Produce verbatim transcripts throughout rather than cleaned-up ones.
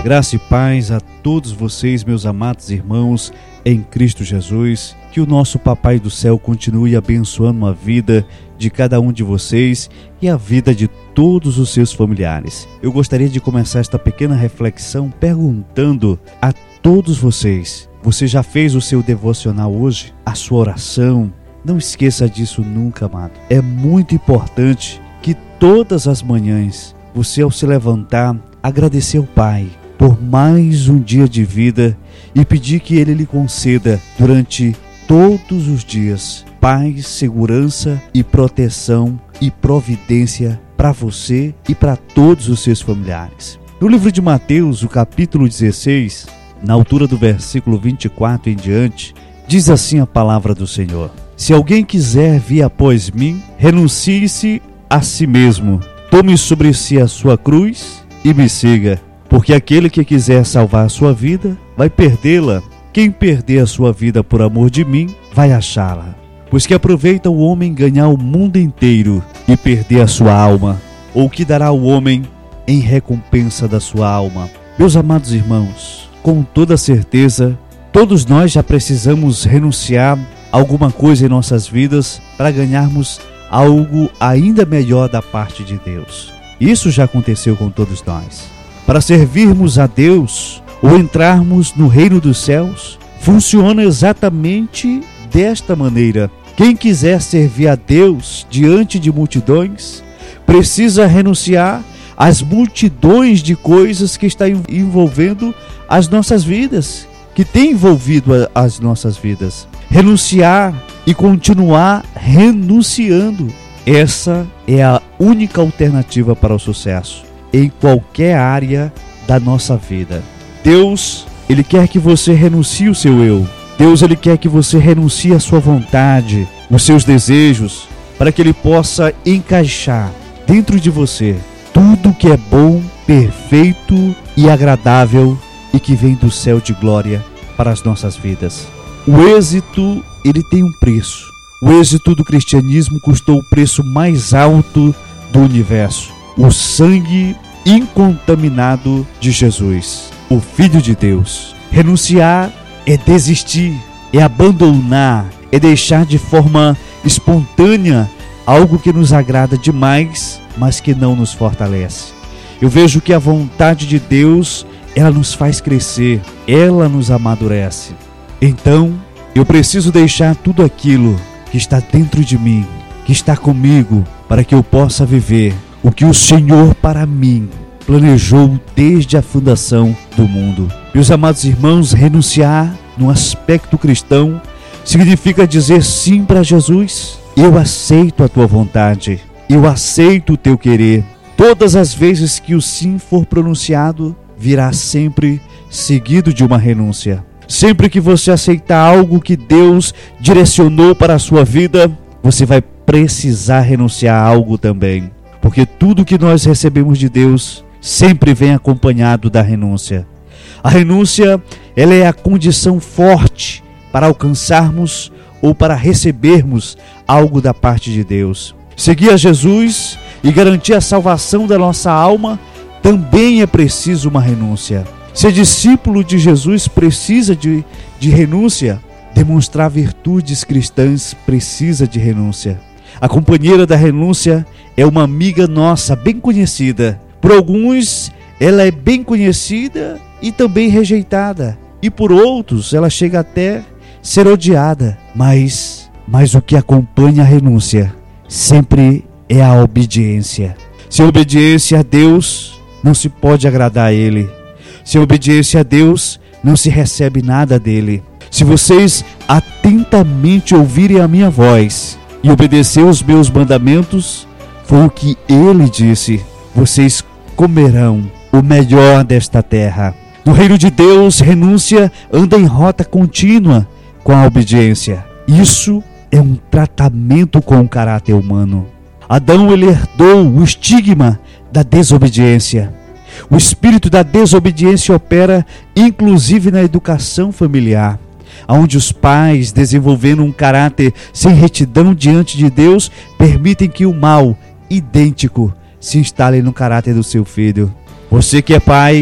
Graça e paz a todos vocês, meus amados irmãos, em Cristo Jesus. Que o nosso Papai do Céu continue abençoando a vida de cada um de vocês e a vida de todos os seus familiares. Eu gostaria de começar esta pequena reflexão perguntando a todos vocês: você já fez o seu devocional hoje? A sua oração? Não esqueça disso nunca, amado. É muito importante que todas as manhãs você, ao se levantar, agradecer ao Pai por mais um dia de vida e pedir que Ele lhe conceda durante todos os dias paz, segurança e proteção e providência para você e para todos os seus familiares. No livro de Mateus, o capítulo dezesseis, na altura do versículo vinte e quatro em diante, diz assim a palavra do Senhor: se alguém quiser vir após mim, renuncie-se a si mesmo, tome sobre si a sua cruz e me siga. Porque aquele que quiser salvar a sua vida, vai perdê-la. Quem perder a sua vida por amor de mim, vai achá-la. Pois que aproveita o homem ganhar o mundo inteiro e perder a sua alma? Ou que dará o homem em recompensa da sua alma? Meus amados irmãos, com toda certeza, todos nós já precisamos renunciar a alguma coisa em nossas vidas para ganharmos algo ainda melhor da parte de Deus. Isso já aconteceu com todos nós. Para servirmos a Deus ou entrarmos no reino dos céus, funciona exatamente desta maneira. Quem quiser servir a Deus diante de multidões, precisa renunciar às multidões de coisas que estão envolvendo as nossas vidas, que tem envolvido as nossas vidas. Renunciar e continuar renunciando. Essa é a única alternativa para o sucesso em qualquer área da nossa vida. Deus, Ele quer que você renuncie o seu eu. Deus, Ele quer que você renuncie a sua vontade, os seus desejos, para que Ele possa encaixar dentro de você tudo que é bom, perfeito e agradável e que vem do céu de glória para as nossas vidas. O êxito, ele tem um preço. O êxito do cristianismo custou o preço mais alto do universo: o sangue incontaminado de Jesus, o Filho de Deus. Renunciar é desistir, é abandonar, é deixar de forma espontânea algo que nos agrada demais, mas que não nos fortalece. Eu vejo que a vontade de Deus, ela nos faz crescer, ela nos amadurece. Então, eu preciso deixar tudo aquilo que está dentro de mim, que está comigo, para que eu possa viver o que o Senhor para mim planejou desde a fundação do mundo. Meus amados irmãos, renunciar no aspecto cristão significa dizer sim para Jesus. Eu aceito a tua vontade, eu aceito o teu querer. Todas as vezes que o sim for pronunciado, virá sempre seguido de uma renúncia. Sempre que você aceitar algo que Deus direcionou para a sua vida, você vai precisar renunciar a algo também. Porque tudo que nós recebemos de Deus sempre vem acompanhado da renúncia. A renúncia, ela é a condição forte para alcançarmos ou para recebermos algo da parte de Deus. Seguir a Jesus e garantir a salvação da nossa alma também é preciso uma renúncia. Ser discípulo de Jesus precisa de, de renúncia. Demonstrar virtudes cristãs precisa de renúncia. A companheira da renúncia é uma amiga nossa, bem conhecida. Por alguns, ela é bem conhecida e também rejeitada. E por outros, ela chega até ser odiada. Mas, mas o que acompanha a renúncia sempre é a obediência. Sem obediência a Deus, não se pode agradar a Ele. Sem obediência a Deus, não se recebe nada dele. Se vocês atentamente ouvirem a minha voz e obedecer os meus mandamentos, foi o que Ele disse: vocês comerão o melhor desta terra. No reino de Deus, renúncia anda em rota contínua com a obediência. Isso é um tratamento com o caráter humano. Adão, ele herdou o estigma da desobediência. O espírito da desobediência opera inclusive na educação familiar, onde os pais, desenvolvendo um caráter sem retidão diante de Deus, permitem que o mal idêntico se instale no caráter do seu filho. Você que é pai,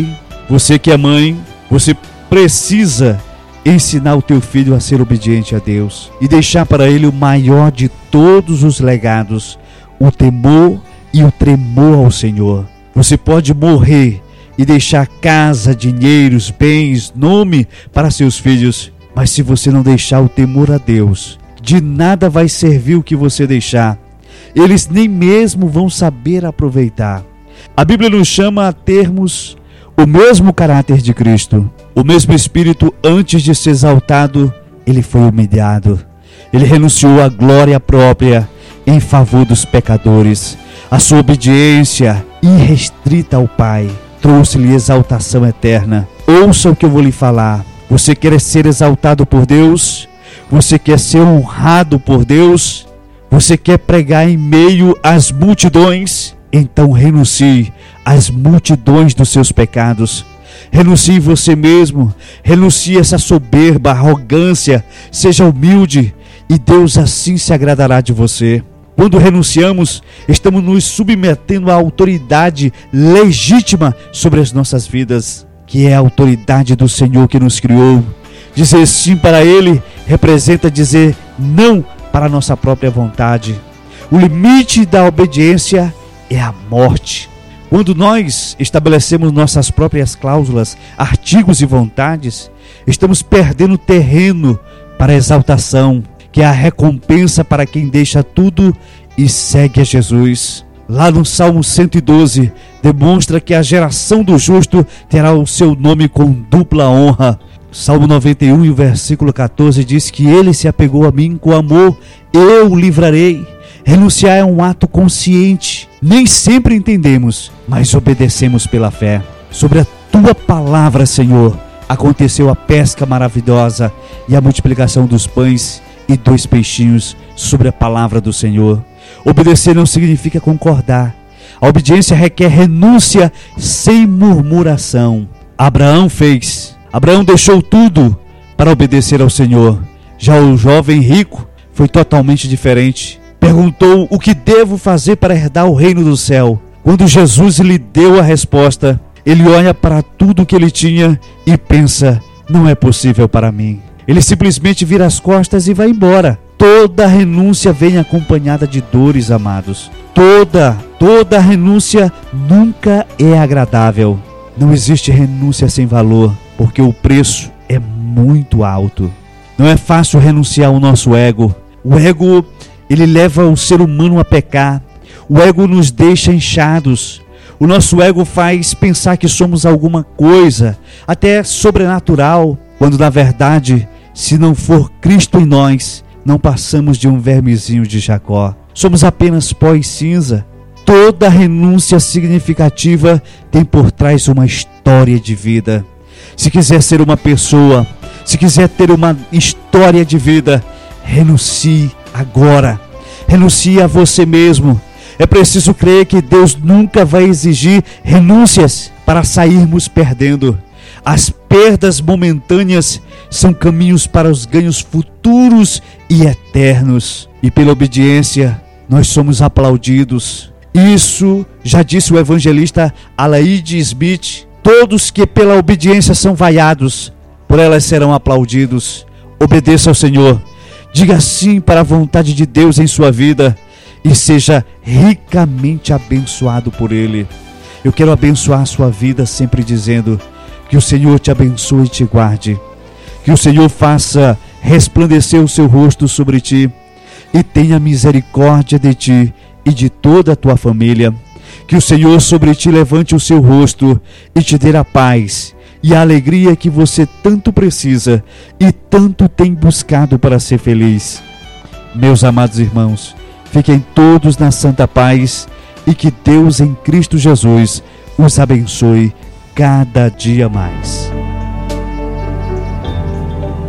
Você que é mãe, você precisa ensinar o teu filho a ser obediente a Deus e deixar para ele o maior de todos os legados, o temor e o tremor ao Senhor. Você pode morrer e deixar casa, dinheiros, bens, nome para seus filhos, mas se você não deixar o temor a Deus, de nada vai servir o que você deixar. Eles nem mesmo vão saber aproveitar. A Bíblia nos chama a termos o mesmo caráter de Cristo. O mesmo Espírito, antes de ser exaltado, ele foi humilhado. Ele renunciou à glória própria em favor dos pecadores. A sua obediência irrestrita ao Pai trouxe-lhe exaltação eterna. Ouça o que eu vou lhe falar. Você quer ser exaltado por Deus? Você quer ser honrado por Deus? Você quer pregar em meio às multidões? Então renuncie às multidões dos seus pecados. Renuncie você mesmo. Renuncie essa soberba, arrogância. Seja humilde e Deus assim se agradará de você. Quando renunciamos, estamos nos submetendo à autoridade legítima sobre as nossas vidas, que é a autoridade do Senhor que nos criou. Dizer sim para Ele representa dizer não para a nossa própria vontade. O limite da obediência é a morte. Quando nós estabelecemos nossas próprias cláusulas, artigos e vontades, estamos perdendo terreno para a exaltação, que é a recompensa para quem deixa tudo e segue a Jesus. Lá no Salmo cento e doze, demonstra que a geração do justo terá o seu nome com dupla honra. Salmo noventa e um, e o versículo quatorze diz que Ele se apegou a mim com amor, eu o livrarei. Renunciar é um ato consciente. Nem sempre entendemos, mas obedecemos pela fé. Sobre a Tua palavra, Senhor, aconteceu a pesca maravilhosa e a multiplicação dos pães e dois peixinhos sobre a palavra do Senhor. Obedecer não significa concordar. A obediência requer renúncia sem murmuração. Abraão fez. Abraão deixou tudo para obedecer ao Senhor. Já o jovem rico foi totalmente diferente. Perguntou: o que devo fazer para herdar o reino do céu? Quando Jesus lhe deu a resposta, ele olha para tudo que ele tinha e pensa: não é possível para mim. Ele simplesmente vira as costas e vai embora. Toda renúncia vem acompanhada de dores, amados. Toda, toda renúncia nunca é agradável. Não existe renúncia sem valor, porque o preço é muito alto. Não é fácil renunciar ao nosso ego. O ego, ele leva o ser humano a pecar. O ego nos deixa inchados. O nosso ego faz pensar que somos alguma coisa, até sobrenatural, quando na verdade, se não for Cristo em nós, não passamos de um vermezinho de Jacó. Somos apenas pó e cinza. Toda renúncia significativa tem por trás uma história de vida. Se quiser ser uma pessoa, se quiser ter uma história de vida, renuncie agora. Renuncie a você mesmo. É preciso crer que Deus nunca vai exigir renúncias para sairmos perdendo. As perdas momentâneas são caminhos para os ganhos futuros e eternos. E pela obediência, nós somos aplaudidos. Isso já disse o evangelista Alaide Smith. Todos que pela obediência são vaiados, por elas serão aplaudidos. Obedeça ao Senhor. Diga sim para a vontade de Deus em sua vida e seja ricamente abençoado por Ele. Eu quero abençoar a sua vida sempre dizendo: que o Senhor te abençoe e te guarde. Que o Senhor faça resplandecer o seu rosto sobre ti e tenha misericórdia de ti e de toda a tua família. Que o Senhor sobre ti levante o seu rosto e te dê a paz e a alegria que você tanto precisa e tanto tem buscado para ser feliz. Meus amados irmãos, fiquem todos na santa paz e que Deus em Cristo Jesus os abençoe cada dia mais.